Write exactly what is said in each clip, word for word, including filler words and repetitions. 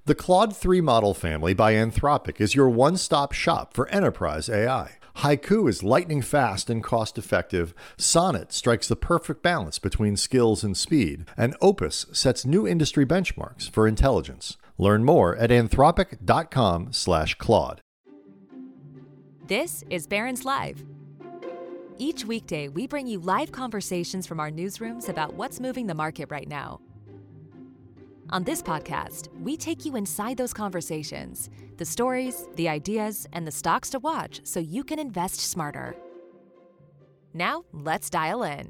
The Claude three model family by Anthropic is your one-stop shop for enterprise A I. Haiku is lightning fast and cost-effective, Sonnet strikes the perfect balance between skills and speed, and Opus sets new industry benchmarks for intelligence. Learn more at anthropic dot com slash Claude. This is Barron's Live. Each weekday, we bring you live conversations from our newsrooms about what's moving the market right now. On this podcast, we take you inside those conversations, the stories, the ideas, and the stocks to watch so you can invest smarter. Now, let's dial in.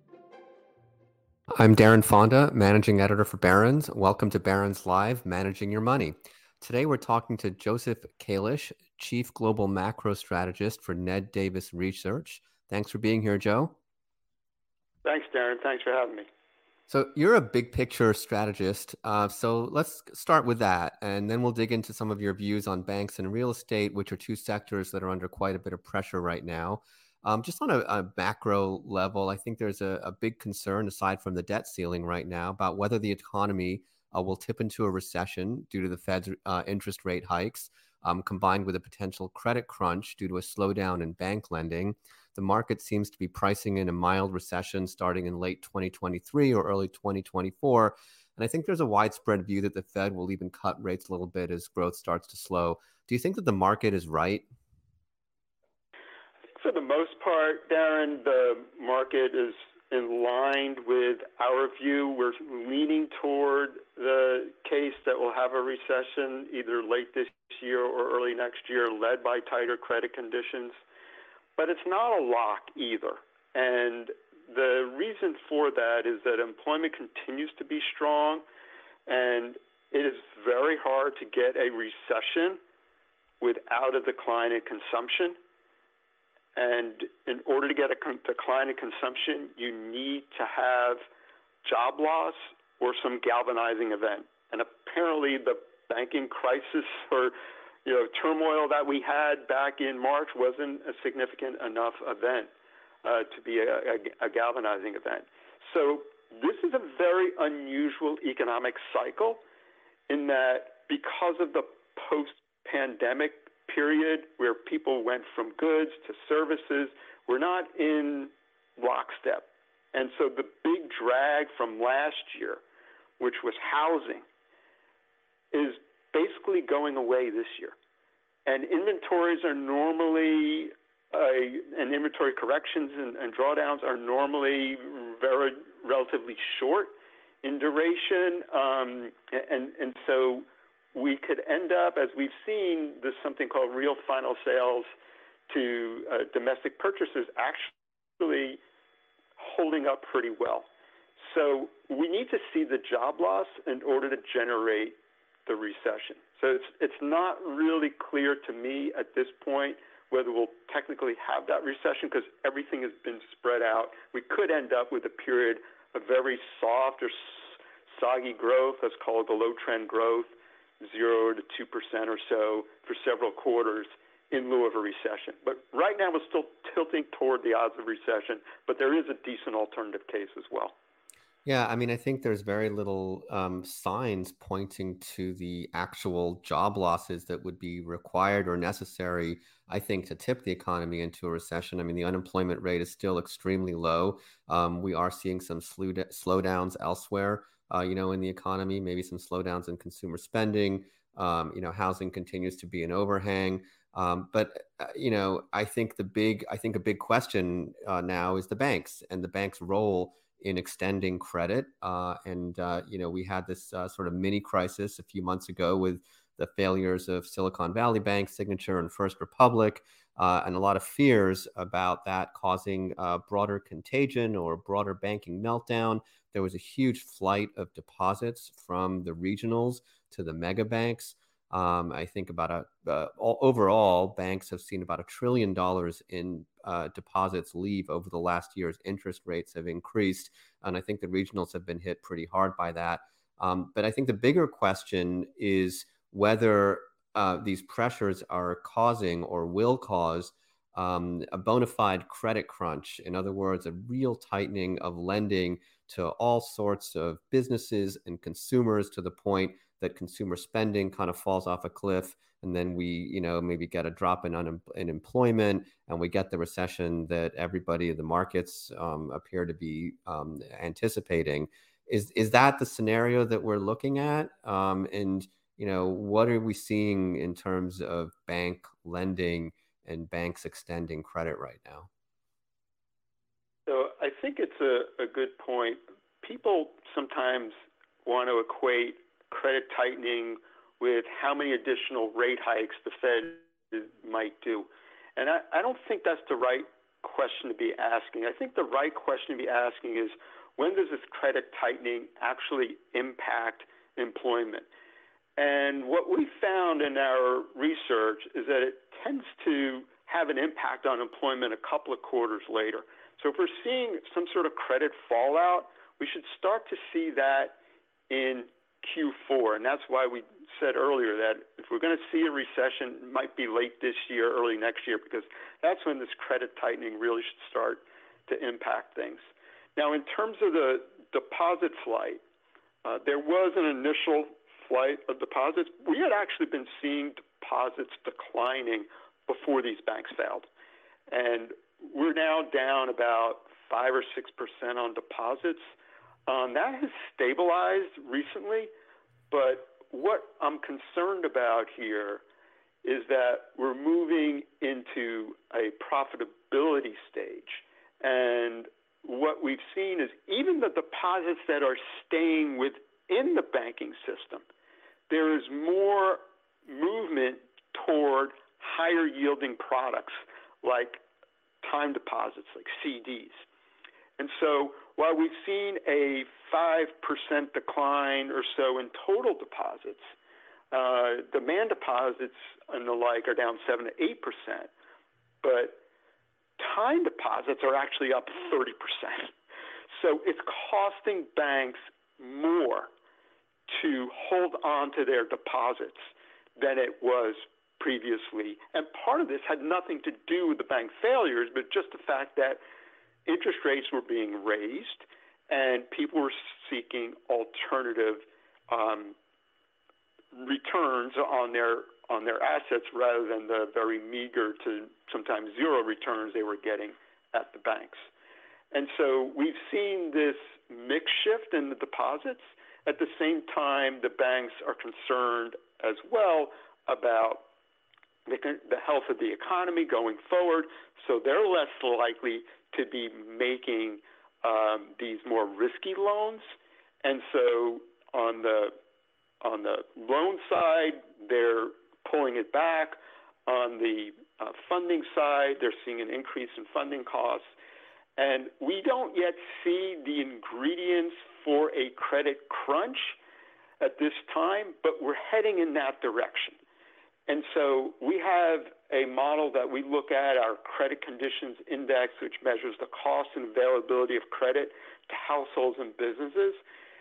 I'm Darren Fonda, Managing Editor for Barron's. Welcome to Barron's Live, Managing Your Money. Today, we're talking to Joseph Kalish, Chief Global Macro Strategist for Ned Davis Research. Thanks for being here, Joe. Thanks, Darren. Thanks for having me. So you're a big picture strategist. Uh, so let's start with that, and then we'll dig into some of your views on banks and real estate, which are two sectors that are under quite a bit of pressure right now. Um, just on a, a macro level, I think there's a, a big concern, aside from the debt ceiling right now, about whether the economy uh, will tip into a recession due to the Fed's uh, interest rate hikes, um, combined with a potential credit crunch due to a slowdown in bank lending. The market seems to be pricing in a mild recession starting in late twenty twenty-three or early twenty twenty-four. And I think there's a widespread view that the Fed will even cut rates a little bit as growth starts to slow. Do you think that the market is right? For the most part, Darren, the market is in line with our view. We're leaning toward the case that we'll have a recession either late this year or early next year, led by tighter credit conditions. But it's not a lock either. And the reason for that is that employment continues to be strong, and it is very hard to get a recession without a decline in consumption. And in order to get a decline in consumption, you need to have job loss or some galvanizing event. And apparently the banking crisis or you know, turmoil that we had back in March wasn't a significant enough event uh, to be a, a, a galvanizing event. So this is a very unusual economic cycle in that because of the post-pandemic period where people went from goods to services, we're not in lockstep. And so the big drag from last year, which was housing, is basically going away this year. And inventories are normally, uh, and inventory corrections and, and drawdowns are normally very relatively short in duration. Um, and, and so we could end up, as we've seen, there's something called real final sales to uh, domestic purchasers actually holding up pretty well. So we need to see the job loss in order to generate the recession. So it's it's not really clear to me at this point whether we'll technically have that recession because everything has been spread out. We could end up with a period of very soft or soggy growth, that's called the low trend growth, zero to two percent or so for several quarters in lieu of a recession. But right now we're still tilting toward the odds of recession, but there is a decent alternative case as well. Yeah, I mean, I think there's very little um, signs pointing to the actual job losses that would be required or necessary, I think, to tip the economy into a recession. I mean, the unemployment rate is still extremely low. Um, we are seeing some slow slowdowns elsewhere, uh, you know, in the economy, maybe some slowdowns in consumer spending. Um, you know, housing continues to be an overhang. Um, but, uh, you know, I think the big, I think a big question uh, now is the banks and the banks' role in extending credit. Uh, and, uh, you know, we had this uh, sort of mini crisis a few months ago with the failures of Silicon Valley Bank, Signature, and First Republic, uh, and a lot of fears about that causing uh, broader contagion or broader banking meltdown. There was a huge flight of deposits from the regionals to the mega banks. Um, I think about a uh, all, overall, banks have seen about a trillion dollars in uh, deposits leave over the last year as interest rates have increased. And I think the regionals have been hit pretty hard by that. Um, but I think the bigger question is whether uh, these pressures are causing or will cause um, a bona fide credit crunch. In other words, a real tightening of lending to all sorts of businesses and consumers to the point that consumer spending kind of falls off a cliff, and then we, you know, maybe get a drop in, un- in employment, and we get the recession that everybody, the markets um, appear to be um, anticipating. Is is that the scenario that we're looking at? Um, and you know, what are we seeing in terms of bank lending and banks extending credit right now? So I think it's a, a good point. People sometimes want to equate credit tightening with how many additional rate hikes the Fed might do. And I, I don't think that's the right question to be asking. I think the right question to be asking is, when does this credit tightening actually impact employment? And what we found in our research is that it tends to have an impact on employment a couple of quarters later. So if we're seeing some sort of credit fallout, we should start to see that in Q four. And that's why we said earlier that if we're going to see a recession, it might be late this year, early next year, because that's when this credit tightening really should start to impact things. Now, in terms of the deposit flight, uh, there was an initial flight of deposits. We had actually been seeing deposits declining before these banks failed. And we're now down about five or six percent on deposits. Um, that has stabilized recently, but what I'm concerned about here is that we're moving into a profitability stage. And what we've seen is even the deposits that are staying within the banking system, there is more movement toward higher yielding products like time deposits, like C Ds. And so while we've seen a five percent decline or so in total deposits, uh, demand deposits and the like are down seven to eight percent, but time deposits are actually up thirty percent. So it's costing banks more to hold on to their deposits than it was previously. And part of this had nothing to do with the bank failures, but just the fact that interest rates were being raised and people were seeking alternative um, returns on their on their assets rather than the very meager to sometimes zero returns they were getting at the banks. And so we've seen this mix shift in the deposits. At the same time, the banks are concerned as well about the, the health of the economy going forward, so they're less likely to be making um, these more risky loans. And so on the on the loan side, they're pulling it back. On the uh, funding side, they're seeing an increase in funding costs. And we don't yet see the ingredients for a credit crunch at this time, but we're heading in that direction. And so we have a model that we look at, our credit conditions index, which measures the cost and availability of credit to households and businesses.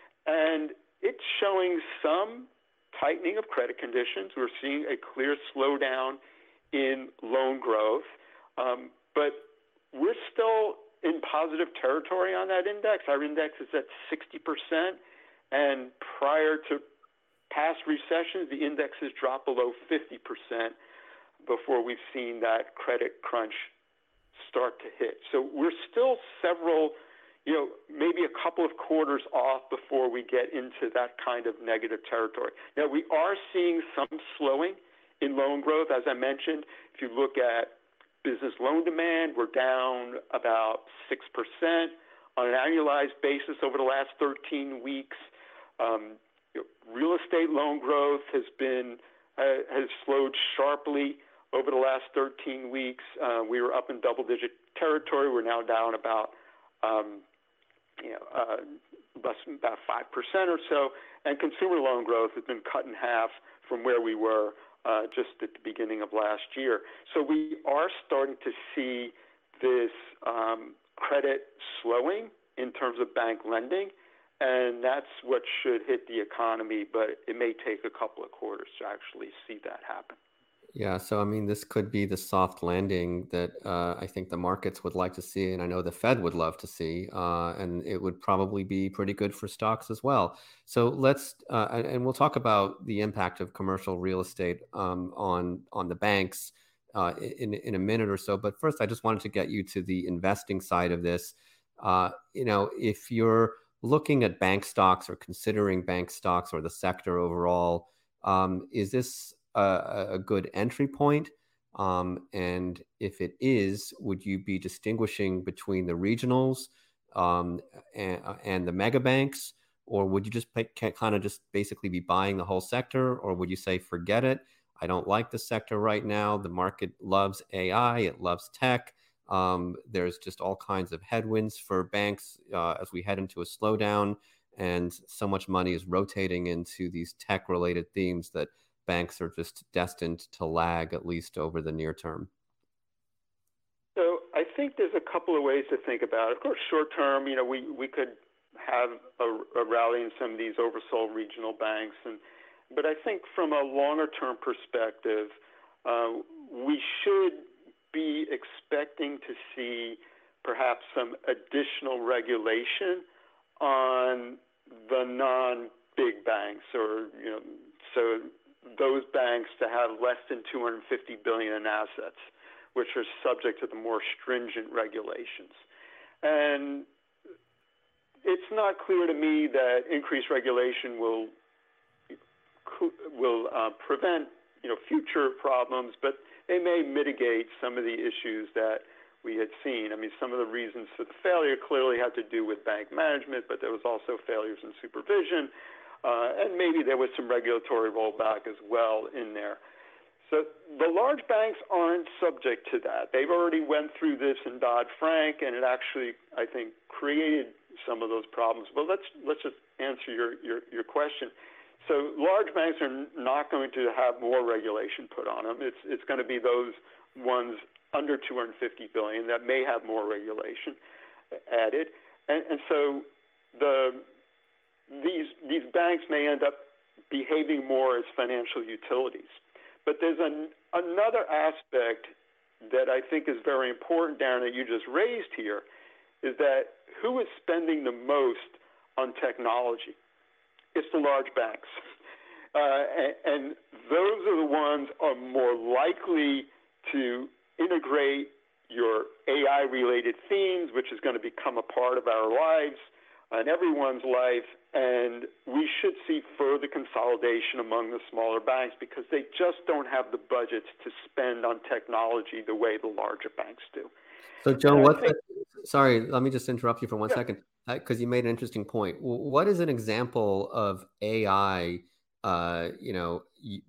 And it's showing some tightening of credit conditions. We're seeing a clear slowdown in loan growth, um, but we're still in positive territory on that index. Our index is at sixty percent, and prior to past recessions, the index has dropped below fifty percent before we've seen that credit crunch start to hit. So we're still several, you know, maybe a couple of quarters off before we get into that kind of negative territory. Now, we are seeing some slowing in loan growth. As I mentioned, if you look at business loan demand, we're down about six percent on an annualized basis over the last thirteen weeks. Um, you know, real estate loan growth has been uh, has slowed sharply over the last thirteen weeks. Uh, we were up in double-digit territory. We're now down about um, you know uh, less than about five percent or so. And consumer loan growth has been cut in half from where we were Uh, just at the beginning of last year. So we are starting to see this um, credit slowing in terms of bank lending, and that's what should hit the economy, but it may take a couple of quarters to actually see that happen. Yeah, so I mean, this could be the soft landing that uh, I think the markets would like to see, and I know the Fed would love to see, uh, and it would probably be pretty good for stocks as well. So let's, uh, and and we'll talk about the impact of commercial real estate um, on on the banks uh, in in a minute or so. But first, I just wanted to get you to the investing side of this. Uh, you know, if you're looking at bank stocks or considering bank stocks or the sector overall, um, is this a, a good entry point? Um, and if it is, would you be distinguishing between the regionals um, and, and the mega banks, or would you just kind of just basically be buying the whole sector, or would you say, forget it, I don't like the sector right now. The market loves A I, it loves tech. Um, there's just all kinds of headwinds for banks uh, as we head into a slowdown, and so much money is rotating into these tech-related themes that banks are just destined to lag, at least over the near term. So I think there's a couple of ways to think about it. Of course, short term, you know, we, we could have a, a rally in some of these oversold regional banks, and but I think from a longer term perspective, uh, we should be expecting to see perhaps some additional regulation on the non-big banks, or you know, so those banks to have less than two hundred fifty billion dollars in assets, which are subject to the more stringent regulations. And it's not clear to me that increased regulation will will uh, prevent you know future problems, but they may mitigate some of the issues that we had seen. I mean, some of the reasons for the failure clearly had to do with bank management, but there was also failures in supervision. Uh, and maybe there was some regulatory rollback as well in there. So the large banks aren't subject to that. They've already went through this in Dodd-Frank, and it actually, I think, created some of those problems. But let's let's just answer your, your, your question. So large banks are not going to have more regulation put on them. It's it's going to be those ones under two hundred fifty billion dollars that may have more regulation added. And, and so the These these banks may end up behaving more as financial utilities. But there's an, another aspect that I think is very important, Darren, that you just raised here, is that who is spending the most on technology? It's the large banks. Uh, and, and those are the ones are more likely to integrate your A I-related themes, which is going to become a part of our lives and everyone's life, and we should see further consolidation among the smaller banks because they just don't have the budgets to spend on technology the way the larger banks do. So, Joe, what? Think, sorry, let me just interrupt you for one yeah. second, because uh, you made an interesting point. What is an example of A I, uh, you know,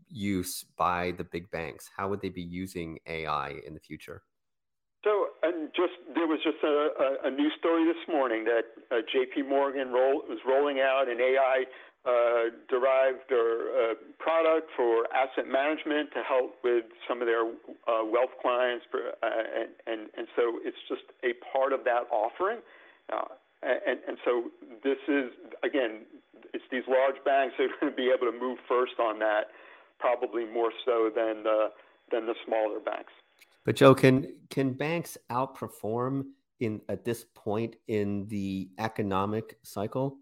use by the big banks? How would they be using A I in the future? So, and just there was just a, a, a news story this morning that uh, J P Morgan roll, was rolling out an A I uh, derived or uh, product for asset management to help with some of their uh, wealth clients, for, uh, and, and and so it's just a part of that offering, uh, and and so this is again, it's these large banks that are going to be able to move first on that, probably more so than the than the smaller banks. But Joe, can can banks outperform in at this point in the economic cycle?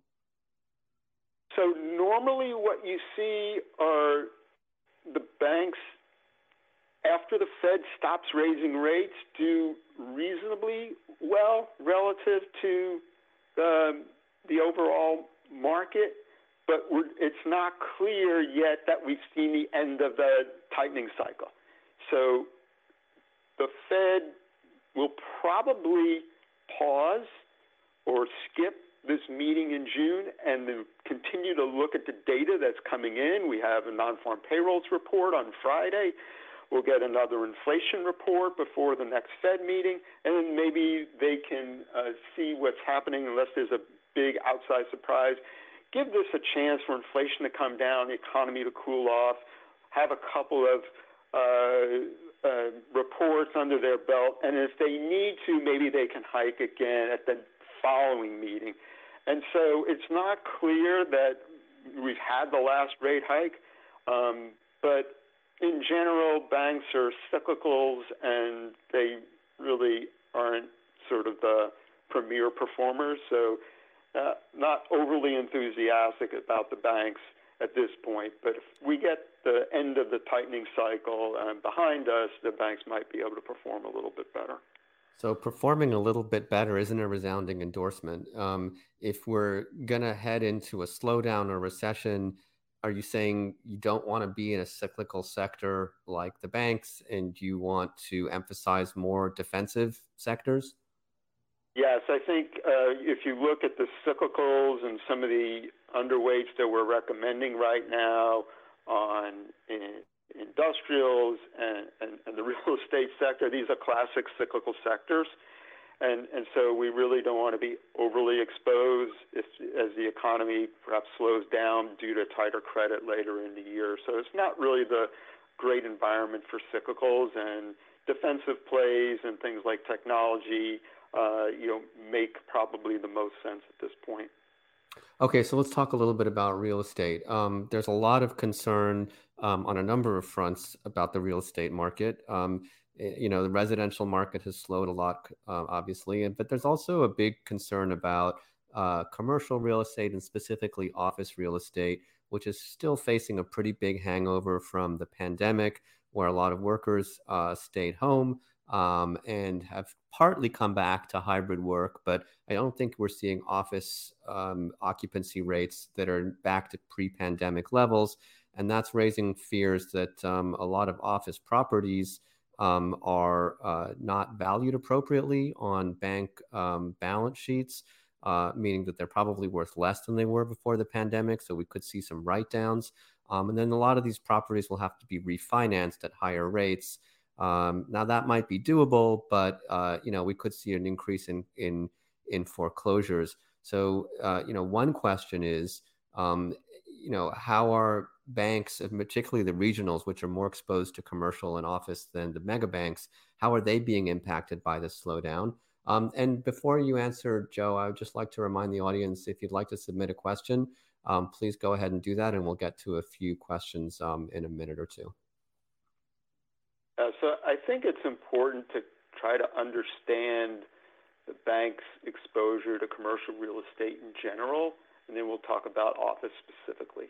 So normally what you see are the banks, after the Fed stops raising rates, do reasonably well relative to the, the overall market, but we're, it's not clear yet that we've seen the end of the tightening cycle. So the Fed will probably pause or skip this meeting in June and then continue to look at the data that's coming in. We have a non-farm payrolls report on Friday. We'll get another inflation report before the next Fed meeting, and then maybe they can uh, see what's happening unless there's a big outside surprise. Give this a chance for inflation to come down, the economy to cool off, have a couple of uh, Uh, reports under their belt, and if they need to, maybe they can hike again at the following meeting. And so it's not clear that we've had the last rate hike, um, but in general, banks are cyclicals, and they really aren't sort of the premier performers. So uh, not overly enthusiastic about the banks at this point. But if we get the end of the tightening cycle um, behind us, the banks might be able to perform a little bit better. So performing a little bit better isn't a resounding endorsement. Um, if we're going to head into a slowdown or recession, are you saying you don't want to be in a cyclical sector like the banks and you want to emphasize more defensive sectors? Yes, I think uh, if you look at the cyclicals and some of the underweights that we're recommending right now on in, industrials and, and, and the real estate sector, these are classic cyclical sectors. And, and so we really don't want to be overly exposed if, as the economy perhaps slows down due to tighter credit later in the year. So it's not really the great environment for cyclicals, and defensive plays and things like technology, uh, you know, make probably the most sense at this point. Okay, so let's talk a little bit about real estate. Um, there's a lot of concern um, on a number of fronts about the real estate market. Um, you know, the residential market has slowed a lot, uh, obviously, but there's also a big concern about uh, commercial real estate and specifically office real estate, which is still facing a pretty big hangover from the pandemic, where a lot of workers uh, stayed home um, and have partly come back to hybrid work. But I don't think we're seeing office um, occupancy rates that are back to pre-pandemic levels. And that's raising fears that um, a lot of office properties um, are uh, not valued appropriately on bank um, balance sheets, uh, meaning that they're probably worth less than they were before the pandemic. So we could see some write-downs. Um, and then a lot of these properties will have to be refinanced at higher rates. Um, now that might be doable, but uh, you know, we could see an increase in in in foreclosures. So uh, you know, one question is, um, you know, how are banks, and particularly the regionals, which are more exposed to commercial and office than the mega banks, how are they being impacted by this slowdown? Um, and before you answer, Joe, I would just like to remind the audience, if you'd like to submit a question, um, please go ahead and do that, and we'll get to a few questions um, in a minute or two. Uh, so I think it's important to try to understand the bank's exposure to commercial real estate in general, and then we'll talk about office specifically.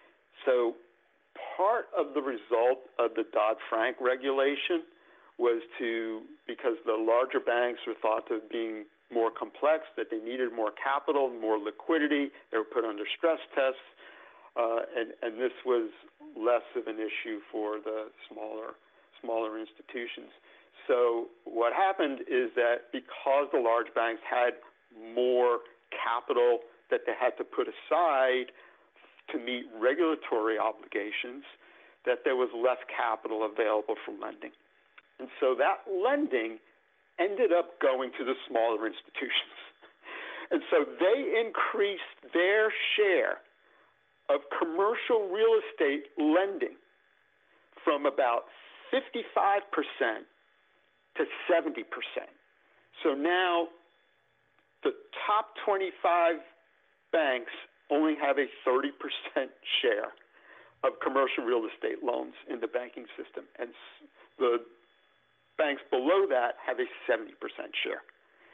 So part of the result of the Dodd-Frank regulation was to, because the larger banks were thought of being more complex, that they needed more capital, more liquidity, they were put under stress tests, uh, and, and this was less of an issue for the smaller smaller institutions. So what happened is that because the large banks had more capital that they had to put aside to meet regulatory obligations, that there was less capital available for lending. And so that lending ended up going to the smaller institutions. And so they increased their share of commercial real estate lending from about fifty-five percent to seventy percent. So now the top twenty-five banks only have a thirty percent share of commercial real estate loans in the banking system, and the banks below that have a seventy percent share.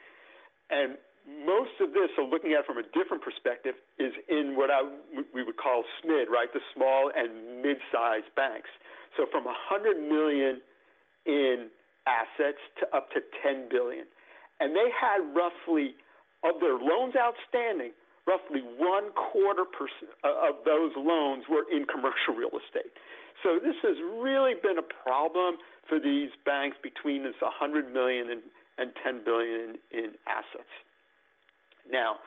And most of this, so looking at it from a different perspective, is in what I, we would call S M I D, right, the small and mid-sized banks. So from one hundred million in assets to up to ten billion. And they had roughly, of their loans outstanding, roughly one quarter percent of those loans were in commercial real estate. So this has really been a problem for these banks between this one hundred million and, and ten billion in, in assets. Now,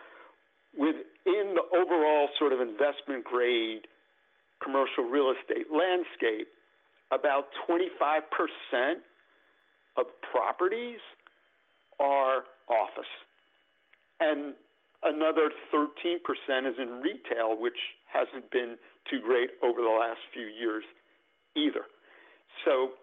within the overall sort of investment grade commercial real estate landscape, about twenty-five percent of properties are office. And another thirteen percent is in retail, which hasn't been too great over the last few years either. So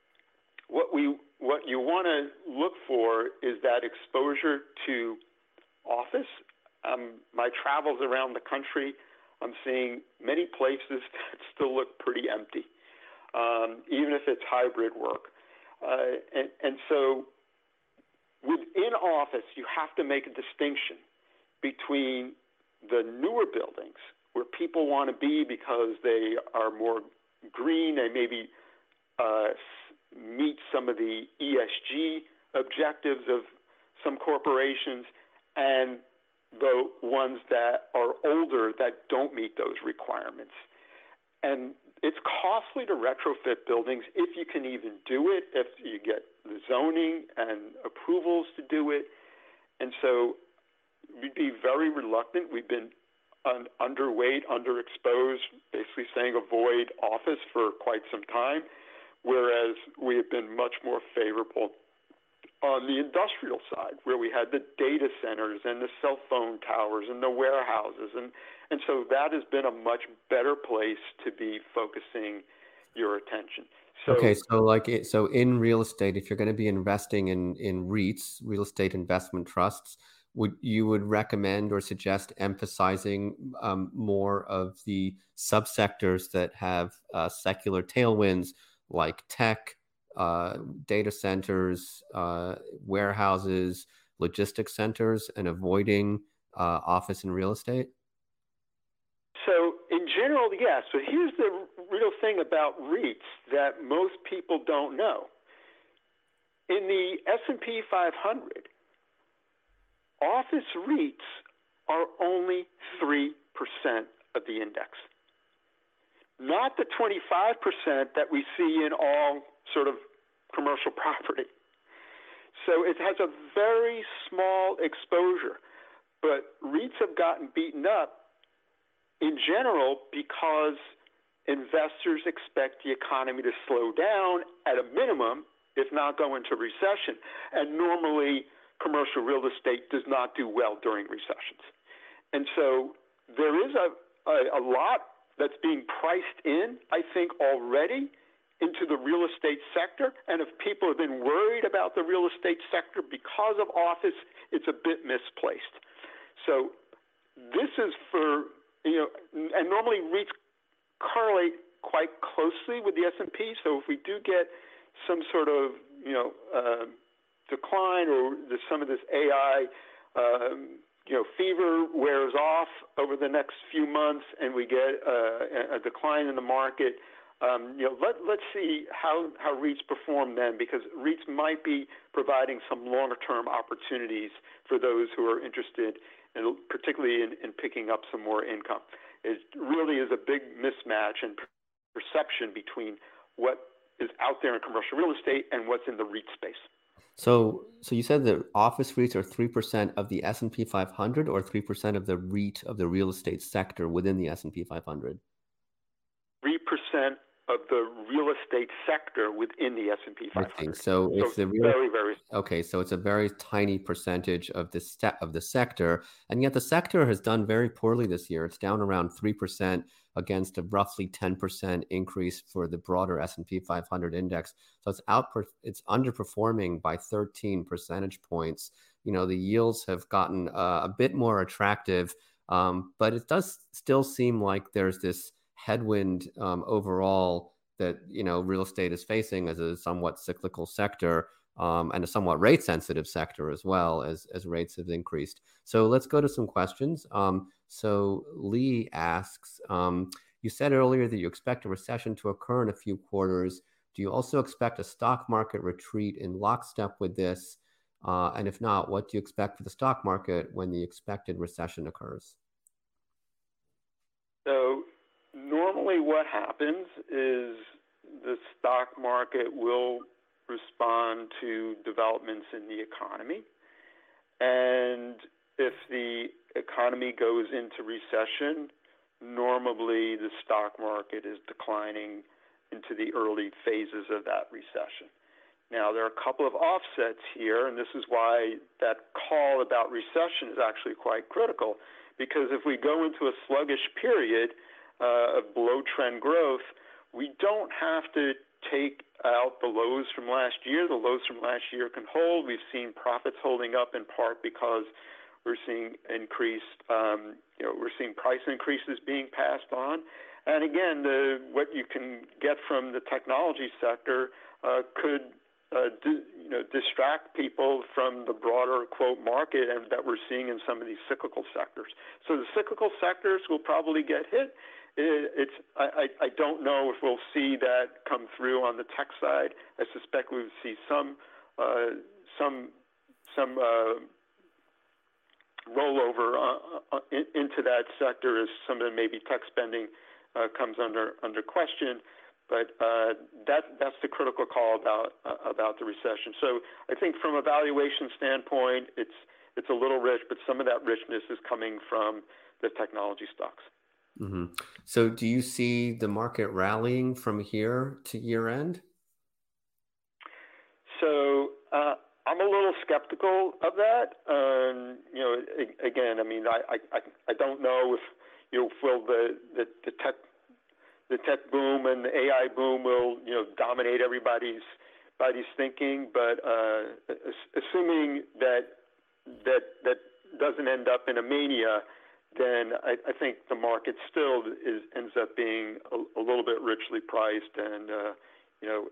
what we what you want to look for is that exposure to office. Um, my travels around the country, I'm seeing many places that still look pretty empty. um, even if it's hybrid work. Uh, and, and so within office, you have to make a distinction between the newer buildings where people want to be because they are more green, they maybe uh, meet some of the E S G objectives of some corporations, and the ones that are older that don't meet those requirements. And it's costly to retrofit buildings if you can even do it, if you get the zoning and approvals to do it. And so we'd be very reluctant. We've been un- underweight, underexposed, basically saying avoid office for quite some time, whereas we have been much more favorable on the industrial side, where we had the data centers and the cell phone towers and the warehouses. And, and so that has been a much better place to be focusing your attention. So, okay, so like it, so in real estate, if you're going to be investing in, in REITs, real estate investment trusts, would you would recommend or suggest emphasizing um, more of the subsectors that have uh, secular tailwinds like tech, uh, data centers, uh, warehouses, logistics centers, and avoiding uh, office and real estate? So in general, yes. But here's the real thing about REITs that most people don't know. In the S and P five hundred, office REITs are only three percent of the index, not the twenty-five percent that we see in all sort of commercial property. So it has a very small exposure, but REITs have gotten beaten up in general because investors expect the economy to slow down at a minimum, if not go into recession. And normally commercial real estate does not do well during recessions. And so there is a, a, a lot that's being priced in, I think, already into the real estate sector. And if people have been worried about the real estate sector because of office, it's a bit misplaced. So this is for, you know, and normally REITs correlate quite closely with the S and P. So if we do get some sort of, you know, uh, decline, or the, some of this A I, um, you know, fever wears off over the next few months, and we get uh, a decline in the market, um, you know, let, let's see how, how REITs perform then, because REITs might be providing some longer-term opportunities for those who are interested, in, particularly in, in picking up some more income. It really is a big mismatch and perception between what is out there in commercial real estate and what's in the REIT space. So, so you said that office REITs are three percent of the S and P five hundred, or three percent of the REIT of the real estate sector within the S and P five hundred? three percent of the real estate sector within the S and P five hundred. So, so it's the real, very, very okay. So it's a very tiny percentage of the ste- of the sector, and yet the sector has done very poorly this year. It's down around three percent against a roughly ten percent increase for the broader S and P five hundred index. So it's out, it's underperforming by thirteen percentage points. You know, the yields have gotten uh, a bit more attractive, um, but it does still seem like there's this headwind um, overall that, you know, real estate is facing as a somewhat cyclical sector, um, and a somewhat rate sensitive sector as well, as, as rates have increased. So let's go to some questions. Um, so Lee asks, um, you said earlier that you expect a recession to occur in a few quarters. Do you also expect a stock market retreat in lockstep with this? Uh, and if not, what do you expect for the stock market when the expected recession occurs? So normally what happens is the stock market will respond to developments in the economy. And if the economy goes into recession, normally the stock market is declining into the early phases of that recession. Now, there are a couple of offsets here, and this is why that call about recession is actually quite critical, because if we go into a sluggish period uh, of below-trend growth, we don't have to take out the lows from last year. The lows from last year can hold. We've seen profits holding up in part because we're seeing increased, um, you know, we're seeing price increases being passed on. And again, the, what you can get from the technology sector uh, could uh, do, you know, distract people from the broader, quote, market and that we're seeing in some of these cyclical sectors. So the cyclical sectors will probably get hit. It, it's I, I don't know if we'll see that come through on the tech side. I suspect we would see some uh, some some uh, rollover uh, uh, in, into that sector as some of the maybe tech spending uh, comes under under question. But uh, that that's the critical call about uh, about the recession. So I think from a valuation standpoint, it's it's a little rich, but some of that richness is coming from the technology stocks. Mm-hmm. So do you see the market rallying from here to year end? So uh, I'm a little skeptical of that. Um, you know, again, I mean, I, I, I don't know if you know, will the, the, the tech the tech boom and the A I boom will you know dominate everybody's body's thinking, but uh, assuming that that that doesn't end up in a mania, then I, I think the market still is ends up being a, a little bit richly priced and uh, you know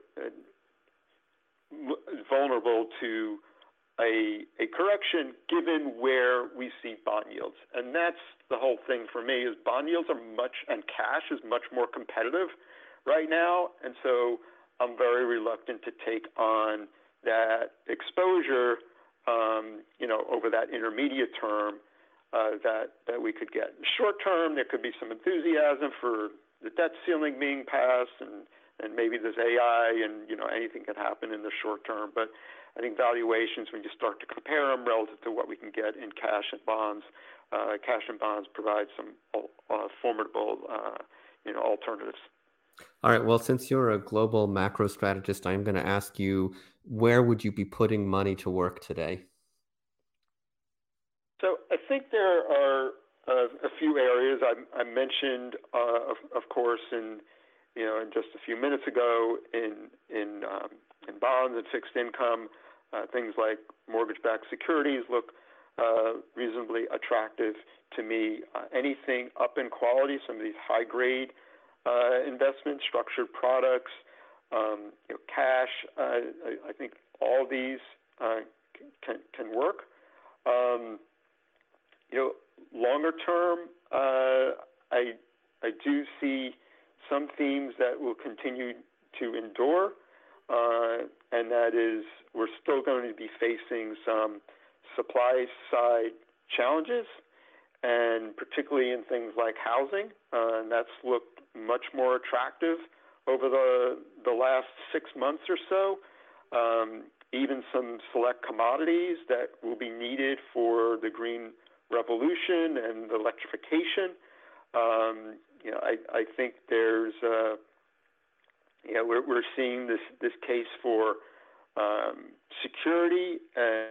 vulnerable to a a correction, given where we see bond yields. And that's the whole thing for me, is bond yields are much, and cash is much more competitive right now, and so I'm very reluctant to take on that exposure, um, you know, over that intermediate term. Uh, that that we could get. In short term, there could be some enthusiasm for the debt ceiling being passed, and, and maybe there's A I, and you know anything can happen in the short term. But I think valuations, when you start to compare them relative to what we can get in cash and bonds, uh, cash and bonds provide some uh, formidable, uh, you know, alternatives. All right. Well, since you're a global macro strategist, I'm going to ask you, where would you be putting money to work today? So I think there are uh, a few areas I, I mentioned, uh, of, of course, in you know, in just a few minutes ago, in in um, in bonds and fixed income, uh, things like mortgage-backed securities look uh, reasonably attractive to me. Uh, anything up in quality, some of these high-grade uh, investments, structured products, um, you know, cash. Uh, I, I think all these uh, can can work. Um, You know, longer term, uh, I I do see some themes that will continue to endure, uh, and that is we're still going to be facing some supply side challenges, and particularly in things like housing, uh, and that's looked much more attractive over the the last six months or so. Um, even some select commodities that will be needed for the green revolution and electrification. Um, you know, I, I think there's, uh, you know, we're, we're seeing this, this case for um, security and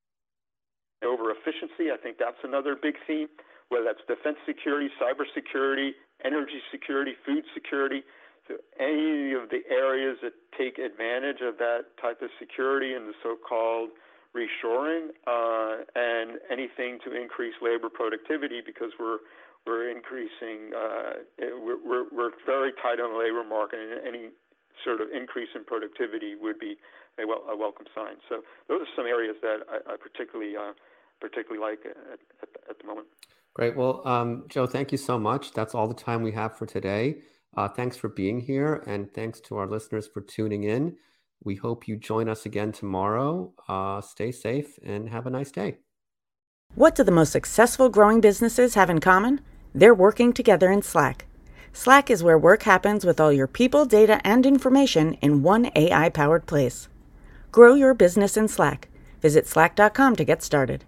over efficiency. I think that's another big theme, whether that's defense security, cybersecurity, energy security, food security. So any of the areas that take advantage of that type of security and the so-called reshoring, uh, and anything to increase labor productivity, because we're we're increasing, uh, we're, we're we're very tight on the labor market, and any sort of increase in productivity would be a, wel- a welcome sign. So those are some areas that I, I particularly uh, particularly like at, at, at the moment. Great. Well, um, Joe, thank you so much. That's all the time we have for today. Uh, thanks for being here, and thanks to our listeners for tuning in. We hope you join us again tomorrow. Uh, stay safe and have a nice day. What do the most successful growing businesses have in common? They're working together in Slack. Slack is where work happens with all your people, data, and information in one A I-powered place. Grow your business in Slack. Visit slack dot com to get started.